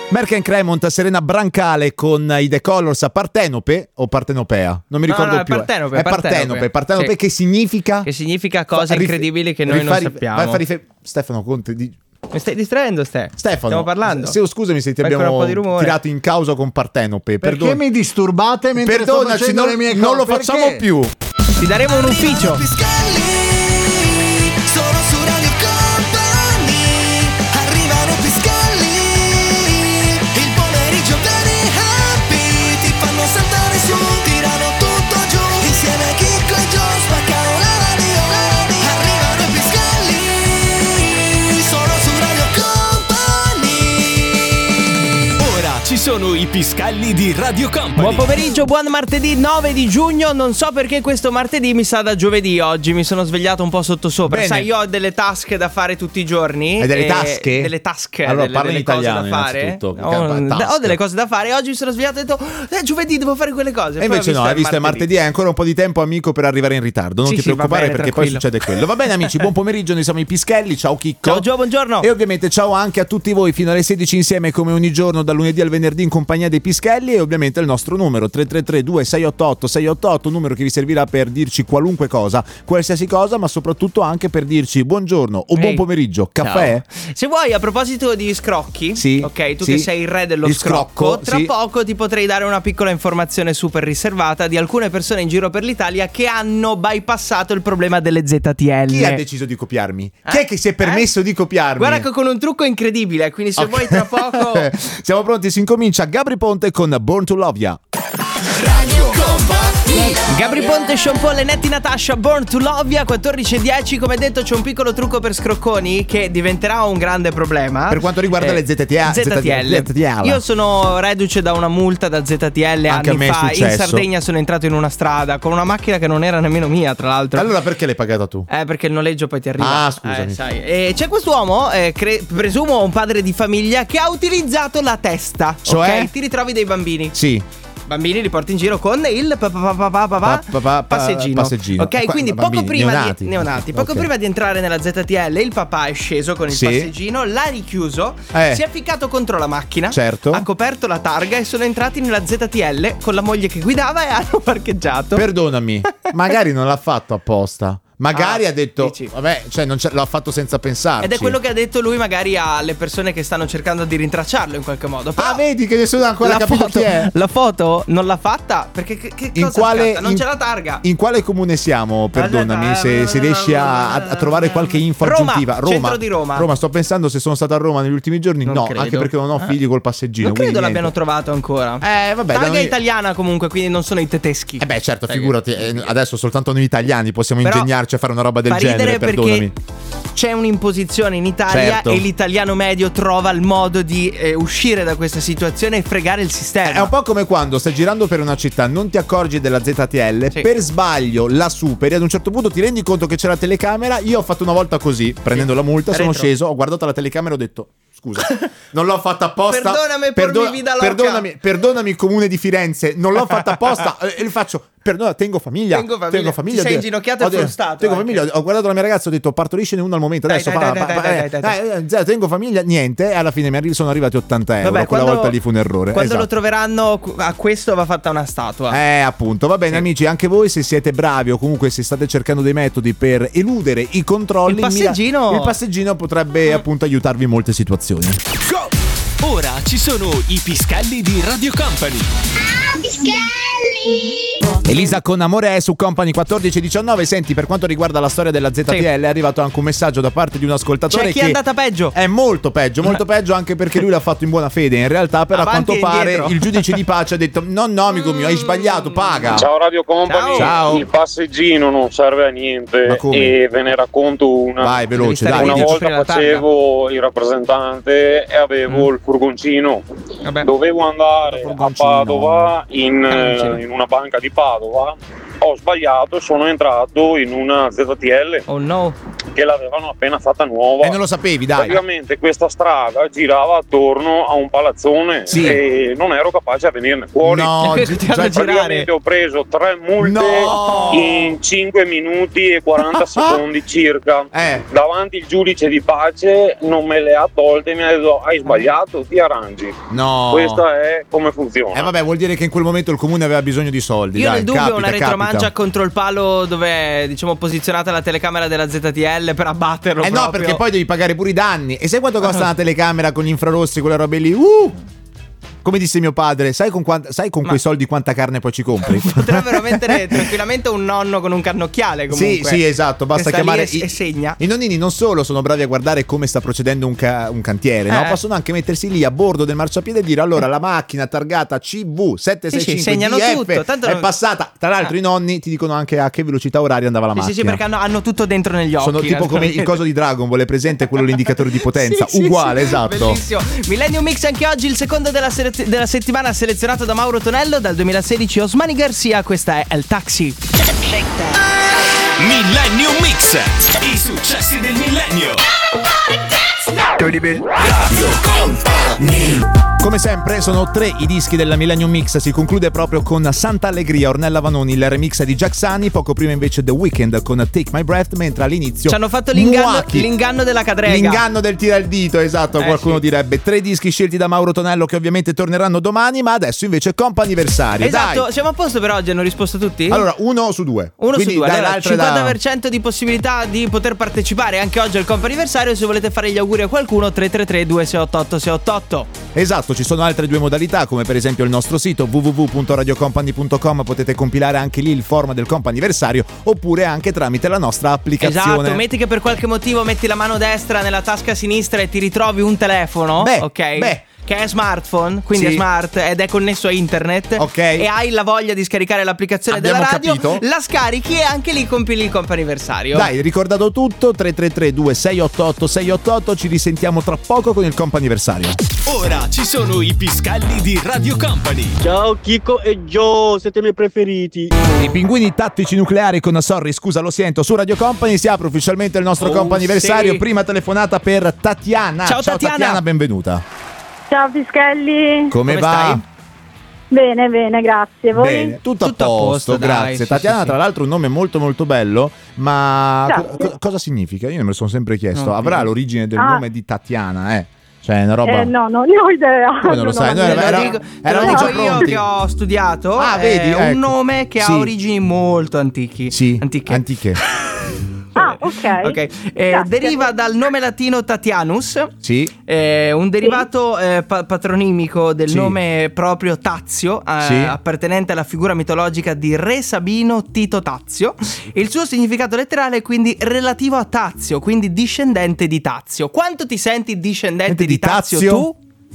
Merck & Cremont, Serena Brancale con i The Colors a Partenope o Partenopea? Non mi ricordo più. Partenope sì. Che significa? Che significa cose incredibili che noi non sappiamo. Vai a fare Stefano Conte Mi stai distraendo, Stefano? Stiamo parlando. Scusami se ti abbiamo tirato in causa con Partenope. Perché mi disturbate mentre sto facendo le mie cose? Non lo facciamo più. Ti daremo un ufficio. Ci sono i Piscalli di Radio Company. Buon pomeriggio, buon martedì 9 di giugno. Non so perché questo martedì mi sa da giovedì oggi. Mi sono svegliato un po' sottosopra. Bene. Sai, io ho delle tasche da fare tutti i giorni. Hai delle tasche? Delle tasche. Allora parla in delle cose italiano da fare. Ho delle cose da fare. Oggi mi sono svegliato e ho detto giovedì devo fare quelle cose. E invece no, hai visto è martedì, hai ancora un po' di tempo, amico, per arrivare in ritardo. Non ti preoccupare, bene, perché tranquillo. poi succede quello. Va bene amici, buon pomeriggio, noi siamo i Pischelli. Ciao Chicco. Ciao Gio, buongiorno. E ovviamente ciao anche a tutti voi fino alle 16 insieme come ogni giorno dal lunedì al venerdì in compagnia dei Pischelli. E ovviamente il nostro numero 333-2688-688, numero che vi servirà per dirci qualunque cosa, qualsiasi cosa, ma soprattutto anche per dirci buongiorno o buon pomeriggio, caffè. Ciao. Se vuoi, a proposito di scrocchi, sì, ok, tu sì, che sei il re dello scrocco, tra sì, poco ti potrei dare una piccola informazione super riservata di alcune persone in giro per l'Italia che hanno bypassato il problema delle ZTL. Chi ha deciso di copiarmi? Chi è che si è permesso di copiarmi? Guarda che con un trucco incredibile, quindi se vuoi tra poco. Siamo pronti, si incomincia. Gabri Ponte con Born to Love Ya. Radio Company. Gabri Ponte, Sean Paul e Netti Natasha, Born to Love Ya, 14:10. Come detto, c'è un piccolo trucco per scrocconi che diventerà un grande problema per quanto riguarda le ZTL. Io sono reduce da una multa da ZTL anche anni fa. In Sardegna sono entrato in una strada con una macchina che non era nemmeno mia, tra l'altro. Allora perché l'hai pagata tu? Perché il noleggio poi ti arriva. Ah, scusami. Sai. E c'è quest'uomo, presumo un padre di famiglia, che ha utilizzato la testa. Cioè? Ok? Ti ritrovi dei bambini. Sì. Bambini li porti in giro con il passeggino. Ok, quindi poco prima neonati. Poco prima di entrare nella ZTL, il papà è sceso con il passeggino, l'ha richiuso, si è ficcato contro la macchina, certo, ha coperto la targa e sono entrati nella ZTL con la moglie che guidava e hanno parcheggiato. Perdonami, magari non l'ha fatto apposta. Magari ha detto, dici? vabbè, cioè l'ha fatto senza pensarci. Ed è quello che ha detto lui magari alle persone che stanno cercando di rintracciarlo in qualche modo. Però vedi che nessuno ha ancora capito chi è. La foto non l'ha fatta perché non c'è la targa. In quale comune siamo? Perdonami se riesci a trovare qualche info aggiuntiva. Roma, centro di Roma. Roma, sto pensando se sono stato a Roma negli ultimi giorni. Non credo. Anche perché non ho figli col passeggino. Non credo l'abbiano trovato ancora. Vabbè. Targa italiana comunque, quindi non sono i tedeschi. Beh, certo, figurati. Adesso soltanto noi italiani possiamo ingegnarci a fare una roba del genere. Perché c'è un'imposizione in Italia, certo, e l'italiano medio trova il modo di uscire da questa situazione e fregare il sistema. È un po' come quando stai girando per una città, non ti accorgi della ZTL, per sbaglio la superi, ad un certo punto ti rendi conto che c'è la telecamera. Io ho fatto una volta così, prendendo la multa, sono sceso, ho guardato la telecamera e ho detto: scusa, non l'ho fatta apposta. Perdonami comune di Firenze, non l'ho fatta apposta. E gli faccio: perdona, tengo famiglia. Ti sei inginocchiato e frustato. Tengo famiglia. Ho guardato la mia ragazza, ho detto: partoriscene uno al momento. Adesso tengo famiglia, niente. E alla fine sono arrivati 80 euro. Vabbè, quella volta lì fu un errore. Quando lo troveranno, a questo va fatta una statua. Appunto. Va bene, amici, anche voi, se siete bravi o comunque se state cercando dei metodi per eludere i controlli, il passeggino potrebbe appunto aiutarvi in molte situazioni. Go! Ora ci sono i Piscalli di Radio Company. Elisa con Amore su Company 14-19. Senti, per quanto riguarda la storia della ZTL, è arrivato anche un messaggio da parte di un ascoltatore. C'è chi è andata peggio. È molto peggio, anche perché lui l'ha fatto in buona fede. In realtà, però, a quanto pare il giudice di pace ha detto: no, amico mio, hai sbagliato, paga. Ciao Radio Company. Ciao. Il passeggino non serve a niente. E ve ne racconto una. Vai, veloce, dai. Una volta facevo il rappresentante e avevo il furgoncino. Dovevo andare a Padova in una banca di Padova. Ho sbagliato e sono entrato in una ZTL. Oh no. che l'avevano appena fatta nuova. E non lo sapevi, dai. Praticamente questa strada girava attorno a un palazzone e non ero capace a venirne fuori. No, praticamente ho preso 3 multe in 5 minuti e 40 secondi circa. Davanti il giudice di pace non me le ha tolte, mi ha detto hai sbagliato, ti arrangi. No. Questa è come funziona. Vabbè, vuol dire che in quel momento il comune aveva bisogno di soldi. Io nel dubbio una retromancia contro il palo dove è, diciamo, posizionata la telecamera della ZTL per abbatterlo. No, perché poi devi pagare pure i danni. E sai quanto costa una telecamera con gli infrarossi, quelle robe lì? Come disse mio padre, sai con quei soldi quanta carne poi ci compri? Potrebbero mettere tranquillamente un nonno con un cannocchiale comunque. Sì, esatto, basta chiamare e segna. I nonnini non solo sono bravi a guardare come sta procedendo un cantiere, no? Possono anche mettersi lì a bordo del marciapiede e dire allora la macchina targata CV765 segnano DF tutto, tanto è passata. Tra l'altro i nonni ti dicono anche a che velocità oraria andava la macchina. Sì, perché hanno tutto dentro negli occhi. Sono tipo come il coso di Dragon Ball, è presente quello l'indicatore di potenza, uguale, esatto. Bellissimo. Millennium Mix anche oggi, il secondo della settimana selezionato da Mauro Tonello, dal 2016 Osmani Garcia, questa è El Taxi. Millennium Mix, i successi del millennio. Radio Company. Come sempre sono 3 i dischi della Millennium Mix, si conclude proprio con Santa Allegria, Ornella Vanoni, il remix di Jack Sani, poco prima invece The Weeknd con Take My Breath, mentre all'inizio ci hanno fatto l'inganno della cadrega. L'inganno del tira il dito, esatto, qualcuno direbbe. 3 dischi scelti da Mauro Tonello che ovviamente torneranno domani, ma adesso invece comp'anniversario. Esatto, dai. Siamo a posto per oggi, hanno risposto tutti? Allora, 1 su 2. 1 su 2, allora, l'altra 50% di possibilità di poter partecipare anche oggi al comp'anniversario. Se volete fare gli auguri a qualcuno, 333 2688 688. Esatto, ci sono altre 2 modalità, come per esempio il nostro sito www.radiocompany.com, potete compilare anche lì il form del comp'anniversario, oppure anche tramite la nostra applicazione. Esatto, metti che per qualche motivo metti la mano destra nella tasca sinistra e ti ritrovi un telefono, che è smartphone, quindi è smart ed è connesso a internet, e hai la voglia di scaricare l'applicazione della radio, la scarichi e anche lì compili il comp'anniversario. Dai, ricordato tutto, 333 2688 688, ci risentiamo tra poco con il comp'anniversario. Ora ci sono i piscalli di Radio Company. Ciao Chico e Joe, siete i miei preferiti. I pinguini tattici nucleari con Sorry, scusa, lo sento, su Radio Company si apre ufficialmente il nostro comp'anniversario. Prima telefonata per Tatiana. Ciao Tatiana, benvenuta. Ciao Pischelli. Come va? Stai? Bene, grazie. Voi? Bene, tutto a posto, grazie. Dai, Tatiana, tra l'altro, un nome molto molto bello, ma cosa significa? Io me lo sono sempre chiesto. Avrà l'origine del nome di Tatiana, Cioè, una roba. No, non ne ho idea. Come non lo sai? Eravamo già pronti. Io che ho studiato, vedi, un nome che ha origini molto antiche. Ok. Deriva dal nome latino Tatianus, un derivato patronimico del nome proprio Tazio, appartenente alla figura mitologica di Re Sabino Tito Tazio. Il suo significato letterale è quindi relativo a Tazio, quindi discendente di Tazio. Quanto ti senti discendente di Tazio tu?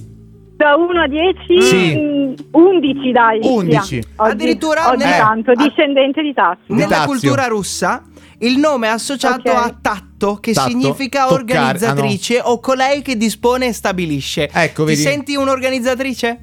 Da 1 a 10? 11 dai. 11. Addirittura oggi tanto, discendente di Tazio. Nella cultura russa il nome è associato a Tatto, che significa toccare, organizzatrice o colei che dispone e stabilisce. Ecco, ti senti un'organizzatrice?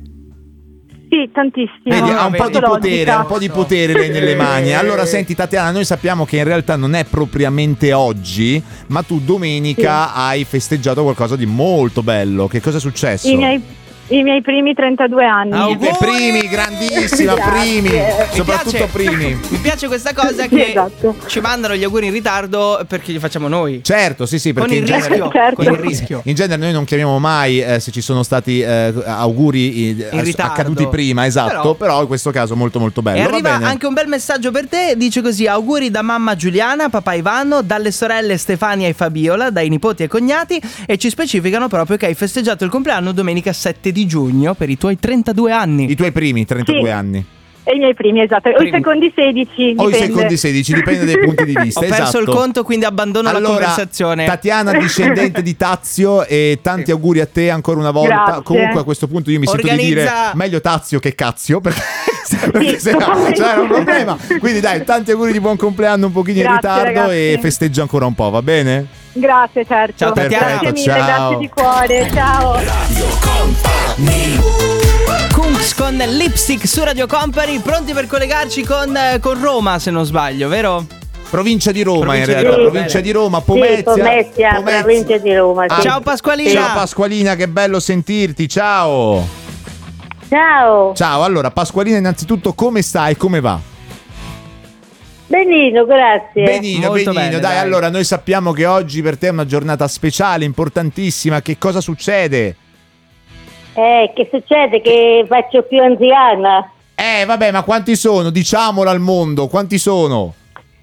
Sì, tantissimo. Vedi, ha un po' di potere lei nelle mani. Allora senti Tatiana, noi sappiamo che in realtà non è propriamente oggi, ma tu domenica hai festeggiato qualcosa di molto bello. Che cosa è successo? I miei primi 32 anni. Primi, grandissima, primi. Soprattutto primi. Mi piace questa cosa che ci mandano gli auguri in ritardo perché li facciamo noi. Certo, sì, perché con il rischio. In genere noi non chiamiamo mai se ci sono stati auguri accaduti prima, esatto, però in questo caso molto molto bello. E arriva anche un bel messaggio per te, dice così: auguri da mamma Giuliana, papà Ivano, dalle sorelle Stefania e Fabiola, dai nipoti e cognati, e ci specificano proprio che hai festeggiato il compleanno domenica 7 di giugno per i tuoi 32 anni. I tuoi primi 32 anni. E i miei primi, esatto. O i secondi 16. O i secondi 16, dipende dai punti di vista. Ho perso il conto, quindi abbandono la conversazione. Tatiana, discendente di Tazio, e tanti auguri a te ancora una volta. Grazie. Comunque a questo punto io mi sento di dire meglio Tazio che Cazio, perché se no c'era un problema. Quindi dai, tanti auguri di buon compleanno un pochino in ritardo, ragazzi. E festeggia ancora un po', va bene? Grazie, certo. Ciao Tatiana. Grazie mille, grazie di cuore. Ciao. Radio Company. Kunks con Lipstick su Radio Company, pronti per collegarci con Roma, se non sbaglio, vero? Provincia di Roma in realtà, provincia di Roma, Pomezia. Pomezia, provincia di Roma. Sì. Ciao Pasqualina. Ciao Pasqualina, che bello sentirti, ciao. Ciao. Ciao, allora Pasqualina, innanzitutto come stai, come va? Benino, grazie. Benino, bene, dai, allora noi sappiamo che oggi per te è una giornata speciale, importantissima, che cosa succede? Che succede? Che faccio più anziana. Vabbè, ma quanti sono? Diciamolo al mondo, quanti sono?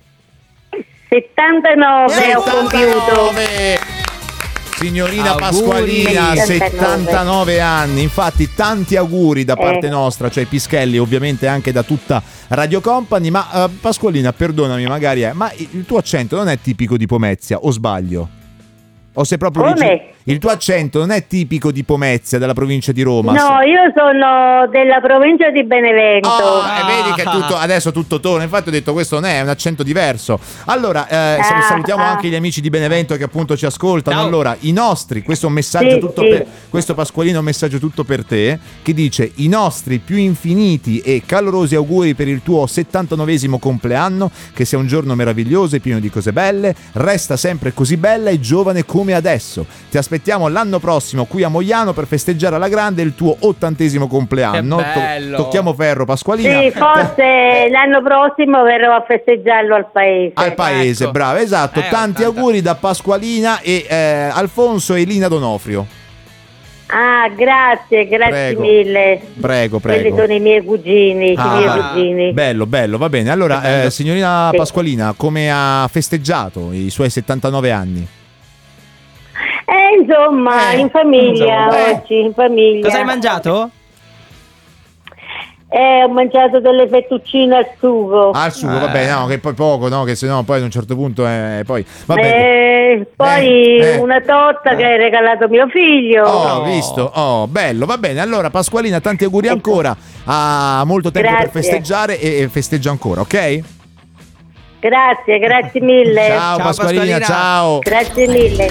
79 ho compiuto. Signorina auguri. Pasqualina, 79 anni. Infatti tanti auguri da parte nostra, cioè Pischelli, ovviamente anche da tutta Radio Company. Ma Pasqualina, perdonami, magari ma il tuo accento non è tipico di Pomezia, o sbaglio? O sei proprio il tuo accento non è tipico di Pomezia, della provincia di Roma? No, io sono della provincia di Benevento. Vedi che adesso tutto torna. Infatti ho detto questo non è un accento diverso. Allora salutiamo anche gli amici di Benevento che appunto ci ascoltano. Allora i nostri, questo è un messaggio questo Pasqualino è un messaggio tutto per te, che dice: i nostri più infiniti e calorosi auguri per il tuo 79esimo compleanno, che sia un giorno meraviglioso e pieno di cose belle, resta sempre così bella e giovane come adesso. Ti aspettiamo l'anno prossimo qui a Mogliano per festeggiare alla grande il tuo 80esimo compleanno. Che bello. Tocchiamo ferro, Pasqualina. Sì, forse l'anno prossimo verrò a festeggiarlo al paese. Al paese, ecco. Bravo, esatto. Tanti auguri da Pasqualina e Alfonso e Lina Donofrio. Grazie mille. Prego. Quelli sono i miei cugini, Bello, va bene. Allora, signorina Pasqualina, come ha festeggiato i suoi 79 anni? Insomma, in famiglia oggi, in famiglia. Cosa hai mangiato? Ho mangiato delle fettuccine al sugo. Al sugo, vabbè, no, che poi poco, no? Che sennò poi ad un certo punto poi vabbè. Poi una torta che hai regalato mio figlio. Ho visto, bello, va bene. Allora Pasqualina, tanti auguri ancora. Ha molto tempo per festeggiare e festeggia ancora, ok? Grazie mille. Ciao Pasqualina, ciao. Grazie mille.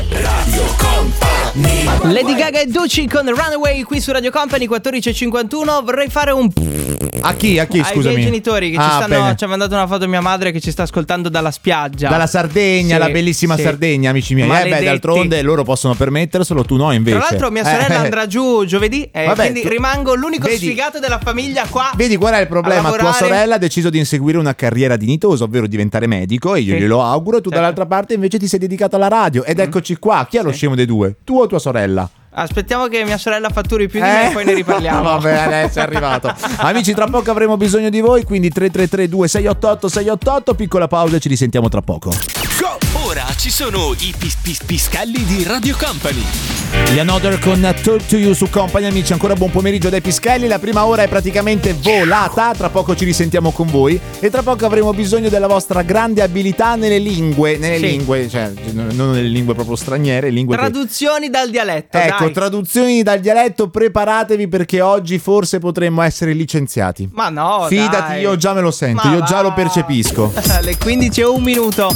Lady Gaga e Ducci con Runaway qui su Radio Company 14:51. Vorrei fare un a chi scusami? Ai miei genitori che ci ha mandato una foto mia madre che ci sta ascoltando dalla spiaggia, dalla Sardegna, la bellissima Sardegna, amici miei. D'altronde loro possono permetterselo, tu no invece. Tra l'altro mia sorella andrà giù giovedì, quindi rimango l'unico sfigato della famiglia qua. Vedi qual è il problema? Tua sorella ha deciso di inseguire una carriera dignitosa, ovvero diventare medico, e io glielo auguro. Tu dall'altra parte invece ti sei dedicato alla radio, ed eccoci qua. Chi è lo scemo dei due? Tu o tua sorella? Aspettiamo che mia sorella fatturi più di me e poi ne riparliamo. Vabbè, adesso è arrivato. Amici, tra poco avremo bisogno di voi, quindi 333-2688-688. Piccola pausa e ci risentiamo tra poco. Ora ci sono i Pischelli di Radio Company. Gli Another con Talk to You su Company. Amici, ancora buon pomeriggio dai Pischelli. La prima ora è praticamente volata. Tra poco ci risentiamo con voi e tra poco avremo bisogno della vostra grande abilità nelle lingue, cioè non nelle lingue proprio straniere, traduzioni dal dialetto. Ecco, traduzioni dal dialetto. Preparatevi perché oggi forse potremmo essere licenziati. Ma no, fidati, io già me lo sento, io già lo percepisco. Alle 15:01.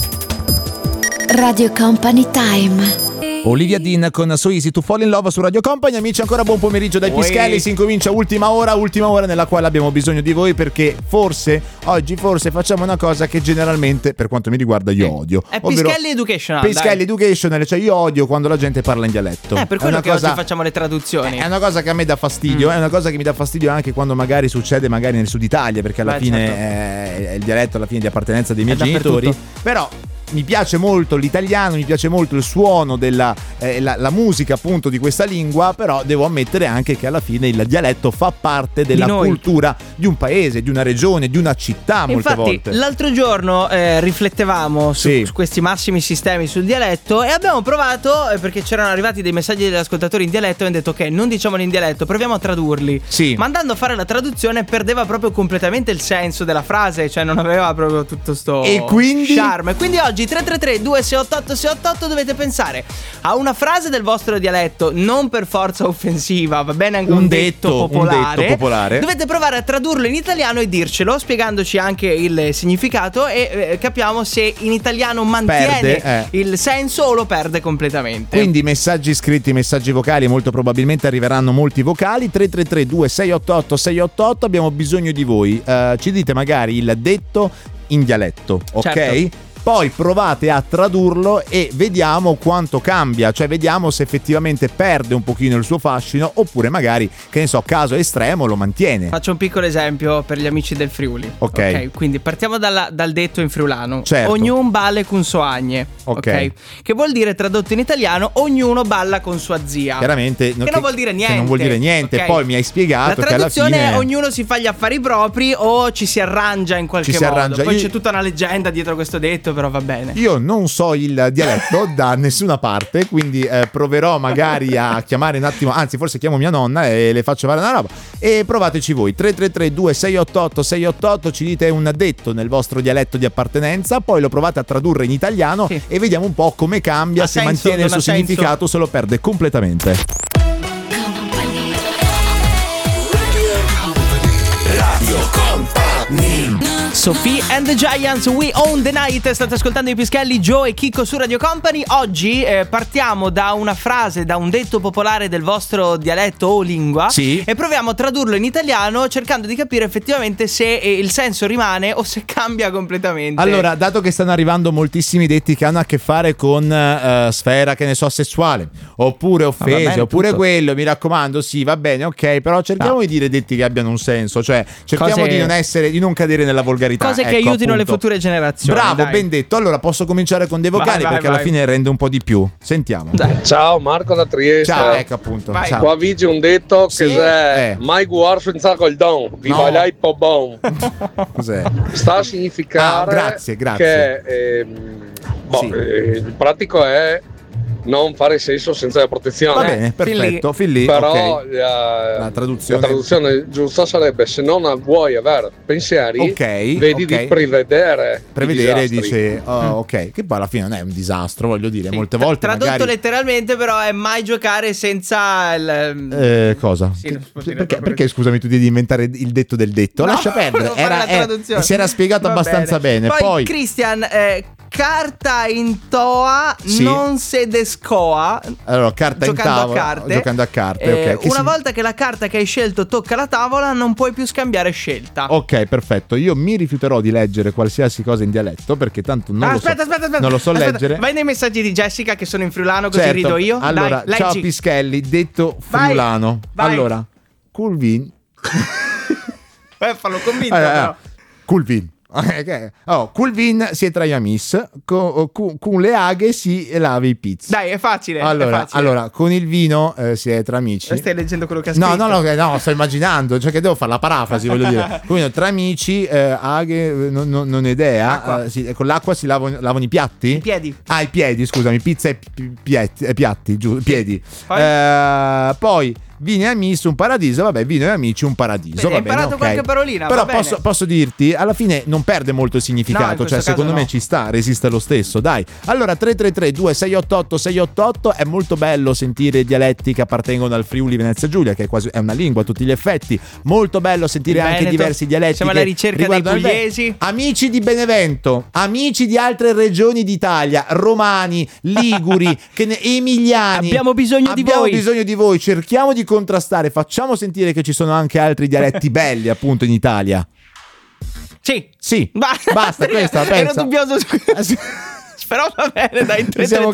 Radio Company Time. Olivia Dean con So Easy to Fall in Love su Radio Company. Amici, ancora buon pomeriggio dai Pischelli. Si incomincia ultima ora nella quale abbiamo bisogno di voi, perché oggi facciamo una cosa che generalmente, per quanto mi riguarda, io odio. È Pischelli Educational. Pischelli Educational, cioè io odio quando la gente parla in dialetto. Per quello che oggi facciamo le traduzioni. È una cosa che a me dà fastidio, è una cosa che mi dà fastidio anche quando magari succede nel Sud Italia, perché alla fine è il dialetto alla fine di appartenenza dei miei genitori. Però mi piace molto l'italiano, mi piace molto il suono della la musica appunto di questa lingua, però devo ammettere anche che alla fine il dialetto fa parte della cultura di un paese, di una regione, di una città. Molte volte. Infatti l'altro giorno riflettevamo su questi massimi sistemi sul dialetto e abbiamo provato, perché c'erano arrivati dei messaggi degli ascoltatori in dialetto, e abbiamo detto ok, non diciamoli in dialetto, proviamo a tradurli. Ma andando a fare la traduzione perdeva proprio completamente il senso della frase, cioè non aveva proprio tutto sto charme. Quindi oggi 333-2688-688 dovete pensare a una frase del vostro dialetto, non per forza offensiva, va bene anche un detto popolare. Dovete provare a tradurlo in italiano e dircelo, spiegandoci anche il significato, e capiamo se in italiano mantiene il senso o lo perde completamente. Quindi messaggi scritti, messaggi vocali, molto probabilmente arriveranno molti vocali. 333-2688-688. Abbiamo bisogno di voi. Ci dite magari il detto in dialetto, ok? Certo. poi provate a tradurlo e vediamo quanto cambia, cioè vediamo se effettivamente perde un pochino il suo fascino oppure magari, che ne so, caso estremo lo mantiene. Faccio un piccolo esempio per gli amici del Friuli. Ok. Quindi partiamo dal detto in friulano. Certo. Ognuno balla con sua agne. Ok. Che vuol dire, tradotto in italiano, ognuno balla con sua zia. Chiaramente che non vuol dire niente. Che non vuol dire niente. Okay. Poi mi hai spiegato che alla fine la traduzione è ognuno si fa gli affari propri o ci si arrangia in qualche modo. Poi c'è tutta una leggenda dietro questo detto, però va bene. Io non so il dialetto da nessuna parte, quindi proverò magari a chiamare un attimo, anzi forse chiamo mia nonna e le faccio fare una roba, e provateci voi. 333-2688-688, ci dite un detto nel vostro dialetto di appartenenza, poi lo provate a tradurre in italiano e vediamo un po' come cambia, se mantiene il suo significato, se lo perde completamente. Radio Company. Sophie and the Giants, We Own the Night. State ascoltando i Pischelli, Joe e Chicco su Radio Company. Oggi partiamo da una frase, da un detto popolare del vostro dialetto o lingua, e proviamo a tradurlo in italiano cercando di capire effettivamente se il senso rimane o se cambia completamente. Allora, dato che stanno arrivando moltissimi detti che hanno a che fare con sfera, che ne so, sessuale, oppure offese, bene, oppure tutto. Quello, mi raccomando, sì, va bene, ok, però cerchiamo di dire detti che abbiano un senso, cioè cerchiamo di non cadere nella volgarità. Cose che aiutino le future generazioni. Bravo, ben detto. Allora posso cominciare con dei vocali perché alla fine rende un po' di più. Sentiamo. Ciao, Marco da Trieste. Ciao, ecco appunto. Ciao. Qua vige un detto che è mai guar senza col don, viva lei po' bon. Cos'è? Sta a significare grazie. Che il pratico è non fare sesso senza la protezione. Va bene, perfetto, fin lì. Però okay. la traduzione giusta sarebbe: se non vuoi avere pensieri, vedi di prevedere, dice ok, che poi alla fine non è un disastro, voglio dire, molte volte tradotto magari... letteralmente, però è mai giocare senza il... cosa? Perché scusami, tu devi inventare il detto del detto? No, lascia perdere, si era spiegato abbastanza bene. Poi Christian, carta in toa non se descoa. Allora, carta in tavola, giocando a carte. Una volta che la carta che hai scelto tocca la tavola, non puoi più scambiare scelta. Ok, perfetto. Io mi rifiuterò di leggere qualsiasi cosa in dialetto perché tanto non lo so leggere. Vai nei messaggi di Jessica che sono in friulano, così rido io. Allora, dai, ciao Pischelli, detto friulano. Vai. Allora, Culvin. Fallo convinto, però. Culvin. Culvin si è tra gli amis, con le aghe si lava i pizzi. Dai, è facile. Allora, con il vino si è tra amici. Stai leggendo quello che ha scritto? No, sto immaginando, cioè che devo fare la parafrasi, voglio dire. Quindi tra amici, aghe, non idea. Con l'acqua si lavano i piatti? I piedi. I piedi, scusami, pizza e piatti, piedi. Poi vino e amici un paradiso, vabbè, vino e amici un paradiso. Hai imparato qualche parolina, però posso dirti, alla fine non perde molto il significato, cioè secondo me ci sta, resiste lo stesso, dai. Allora 333-2688-688, è molto bello sentire dialetti che appartengono al Friuli Venezia Giulia, che è una lingua a tutti gli effetti, molto bello sentire anche diversi dialetti. Siamo alla ricerca dei pugliesi. Amici di Benevento, amici di altre regioni d'Italia, romani, liguri, emiliani. Abbiamo bisogno di voi, cerchiamo di contrastare, facciamo sentire che ci sono anche altri dialetti belli appunto in Italia. Sì. Basta, questa pensa. Ero dubbioso però va bene, dai,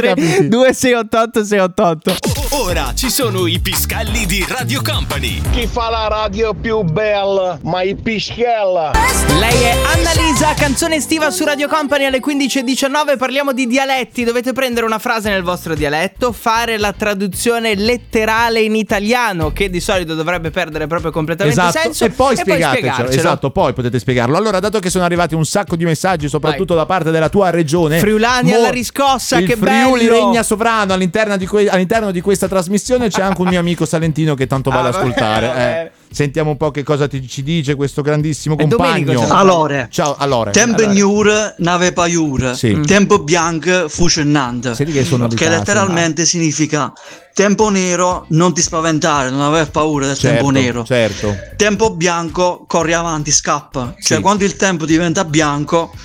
333-2688-688. Ora ci sono i Pischelli di Radio Company. Chi fa la radio più bella? Ma i Pischella. Lei è Annalisa, canzone estiva su Radio Company alle 15:19. Parliamo di dialetti. Dovete prendere una frase nel vostro dialetto, fare la traduzione letterale in italiano, che di solito dovrebbe perdere proprio completamente senso, e poi spiegatecelo. Esatto, poi potete spiegarlo. Allora, dato che sono arrivati un sacco di messaggi, soprattutto da parte della tua regione, Friulani alla riscossa, che bello! Il Friuli regna sovrano all'interno di questa trasmissione. C'è anche un mio amico salentino che tanto va ad ascoltare. Sentiamo un po' che cosa ci dice questo grandissimo compagno. Allora, ciao, allora. Tempo gnur nave paiura, tempo bianco fucennante, che letteralmente significa tempo nero, non ti spaventare, non aver paura del tempo nero. Tempo bianco, corri avanti, scappa. Cioè quando il tempo diventa bianco,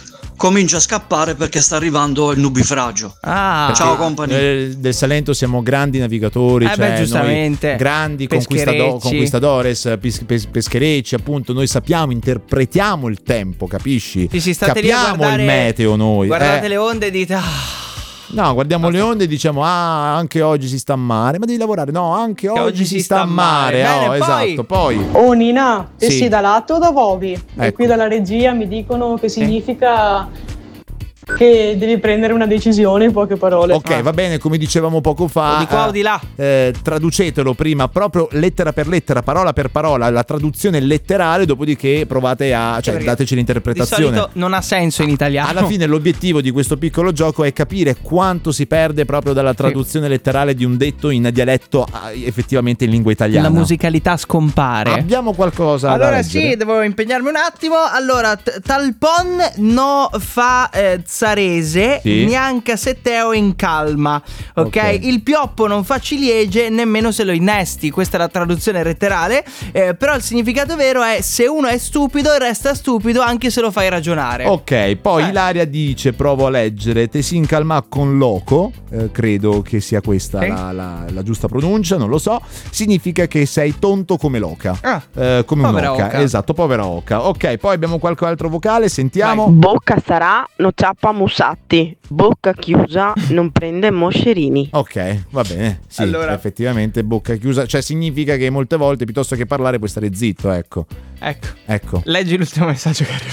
comincia a scappare perché sta arrivando il nubifragio. Ciao company. Del Salento siamo grandi navigatori, cioè giustamente, grandi conquistadores, pescherecci, appunto. Noi sappiamo, interpretiamo il tempo, capisci? Capiamo il meteo noi. Guardate le onde e dite no, guardiamo le onde e diciamo anche oggi si sta a mare, ma devi lavorare. No, anche oggi si sta a mare. Bene, esatto. Poi Nina, sì, da latte o da uovi? Ecco. E qui dalla regia mi dicono che significa che devi prendere una decisione, in poche parole. Ok, va bene, come dicevamo poco fa, o di qua o di là. Traducetelo prima proprio lettera per lettera, parola per parola, la traduzione letterale, dopodiché provate dateci l'interpretazione. Di solito non ha senso in italiano. Alla fine l'obiettivo di questo piccolo gioco è capire quanto si perde proprio dalla traduzione letterale di un detto in dialetto effettivamente in lingua italiana. La musicalità scompare. Abbiamo qualcosa allora da leggere? Sì, devo impegnarmi un attimo. Allora, talpon no fa zarese, neanche se teo in calma. Ok? Il pioppo non fa ciliegie nemmeno se lo innesti. Questa è la traduzione letterale, però il significato vero è: se uno è stupido resta stupido anche se lo fai ragionare. Ok, poi Ilaria dice, provo a leggere, te si incalma con loco, credo che sia questa la giusta pronuncia, non lo so. Significa che sei tonto come l'oca, come un'oca. Esatto, povera oca. Ok, poi abbiamo qualche altro vocale, sentiamo. Bocca sarà, no ciappa musatti, bocca chiusa non prende moscerini. Ok, va bene. Sì, allora, effettivamente bocca chiusa, cioè significa che molte volte piuttosto che parlare puoi stare zitto, ecco. Leggi l'ultimo messaggio che è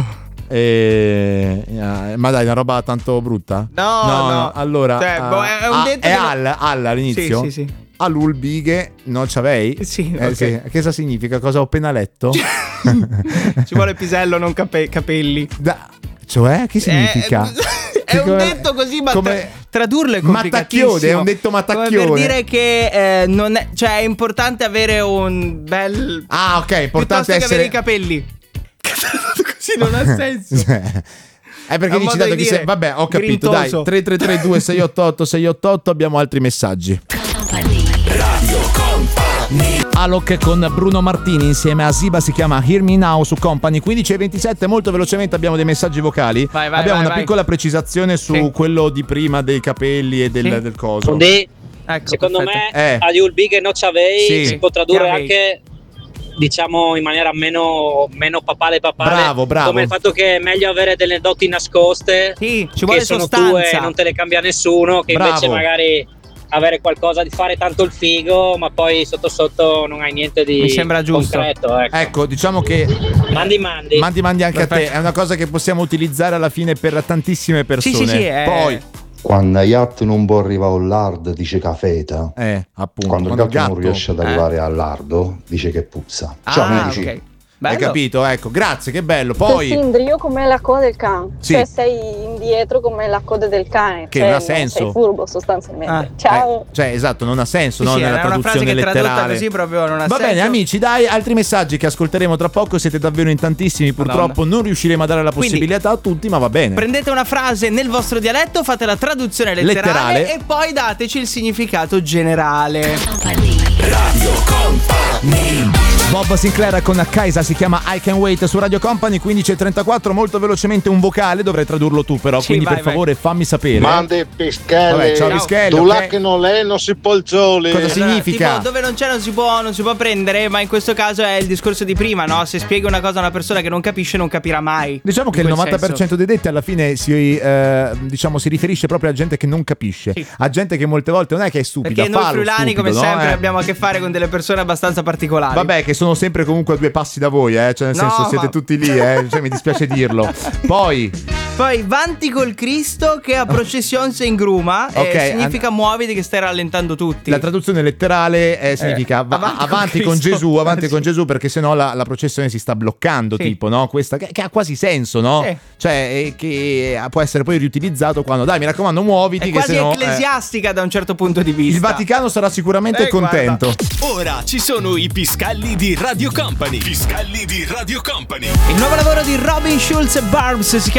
arrivato. Ma dai, una roba tanto brutta? No. Allora, è un detto è alla all'inizio? Sì. Alul bighe non c'avei? Sì, okay. Sì. Che cosa significa? Cosa ho appena letto? Ci vuole pisello, non capelli. Cioè, che significa? È un detto così, ma tradurlo è complicatissimo. Mattacchione, è un detto mattacchione. Come per dire che non è, cioè è importante avere un bel... Ah, ok, importante essere... che avere i capelli. Così non ha senso. È perché dici dato che sei... Vabbè, ho capito, grintoso. Dai, 3332 688 688, abbiamo altri messaggi. Radio Company. Alok con Bruno Martini insieme a Ziba, si chiama Hear Me Now su Company. 15:27, molto velocemente abbiamo dei messaggi vocali. Abbiamo una piccola precisazione su quello di prima dei capelli e del coso. Ecco, secondo me a Yul Big e no c'avei si può tradurre anche, diciamo, in maniera meno papale. Bravo. Come il fatto che è meglio avere delle doti nascoste, ci vuole che sono sostanza. tue e non te le cambia nessuno, che invece magari avere qualcosa di fare tanto il figo, ma poi sotto non hai niente di mi sembra giusto. Concreto, ecco, diciamo che mandi anche a te. È una cosa che possiamo utilizzare alla fine per tantissime persone. Sì, poi quando il gatto non può arrivare all'ard dice cafeta. Appunto. Quando il gatto non riesce ad arrivare all'ardo dice che puzza. Ciao amici. Okay. Hai capito? Ecco, grazie, che bello. Poi Sindrio come la coda del cane. Cioè sei indietro come la coda del cane. Che non ha senso. Sei furbo sostanzialmente. Ciao. Cioè, esatto, non ha senso, no? Nella traduzione letterale. Così proprio non ha senso. Va bene, amici, dai, altri messaggi che ascolteremo tra poco. Siete davvero in tantissimi. Purtroppo non riusciremo a dare la possibilità a tutti, ma va bene. Prendete una frase nel vostro dialetto, fate la traduzione letterale e poi dateci il significato generale. Radio Company. Bob Sinclair con Kaisa, si chiama I Can Wait su Radio Company. 15:34, molto velocemente un vocale, dovrai tradurlo tu però, quindi per favore fammi sapere. Mande Pischelli. Ciao Pischelli. Tu là che non è, non si può il giole. Cosa significa? Tipo, dove non c'è non si può prendere, ma in questo caso è il discorso di prima, no? Se spieghi una cosa a una persona che non capisce, non capirà mai. Diciamo che il 90% dei detti alla fine si riferisce proprio a gente che non capisce, a gente che molte volte non è che è stupida, perché noi friulani come sempre abbiamo a che fare con delle persone abbastanza particolari. Vabbè, che sono sempre comunque a due passi da voi, cioè nel senso siete tutti lì, cioè mi dispiace dirlo. Poi vanti col Cristo che a processione se ingruma, significa muoviti che stai rallentando tutti. La traduzione letterale significa avanti con Gesù, con Gesù, perché sennò la processione si sta bloccando, tipo, no? Questa che ha quasi senso, no? Cioè che può essere poi riutilizzato quando mi raccomando muoviti, è che quasi ecclesiastica da un certo punto di vista. Il Vaticano sarà sicuramente contento. Ora ci sono i Piscalli di Radio Company. Piscalli di Radio Company. Il nuovo lavoro di Robin Schulz e Barbs si chiama Better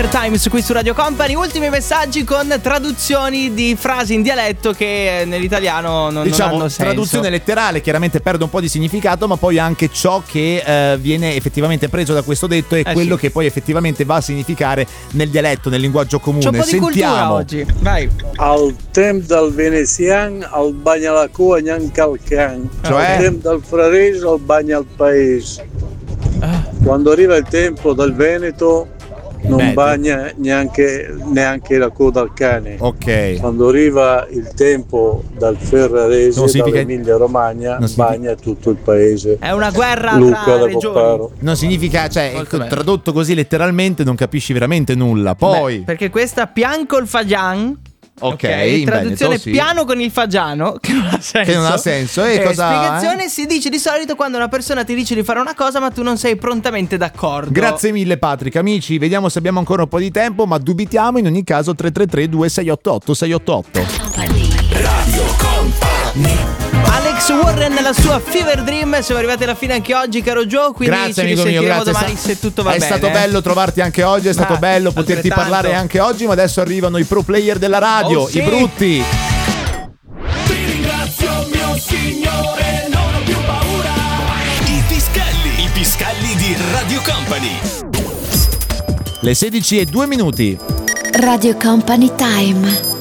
Laser Times qui su Radio Company. Ultimi messaggi con traduzioni di frasi in dialetto che nell'italiano non hanno senso. Traduzione letterale chiaramente perde un po' di significato, ma poi anche ciò che viene effettivamente preso da questo detto e quello che poi effettivamente va a significare nel dialetto, nel linguaggio comune. C'è un po' di cultura oggi. Vai. Al tempo del veneziano al bagna la cua neanche al can. Cioè? Al tempo del frarese al bagna al paese. Quando arriva il tempo del Veneto non bagna neanche la coda al cane. Ok. Quando arriva il tempo dal Ferrarese, dall'Emilia Romagna, bagna tutto il paese. È una guerra tra regioni. Non significa, tradotto così letteralmente non capisci veramente nulla. Poi perché questa pianco il fagian. Ok, traduzione Veneto, piano con il fagiano, che non ha senso. Che non ha senso. E cosa spiegazione si dice di solito quando una persona ti dice di fare una cosa ma tu non sei prontamente d'accordo. Grazie mille Patrick. Amici, vediamo se abbiamo ancora un po' di tempo, ma dubitiamo. In ogni caso 333 2688 688. Radio Company. Alex Warren nella sua Fever Dream. Siamo arrivati alla fine anche oggi, caro Joe. Quindi grazie, ci risentiremo domani se tutto va bene. È stato bello trovarti anche oggi. È stato bello poterti parlare anche oggi. Ma adesso arrivano i pro player della radio, i brutti. Ti ringrazio mio signore, non ho più paura. I piscalli di Radio Company. Le 16:02. Radio Company Time.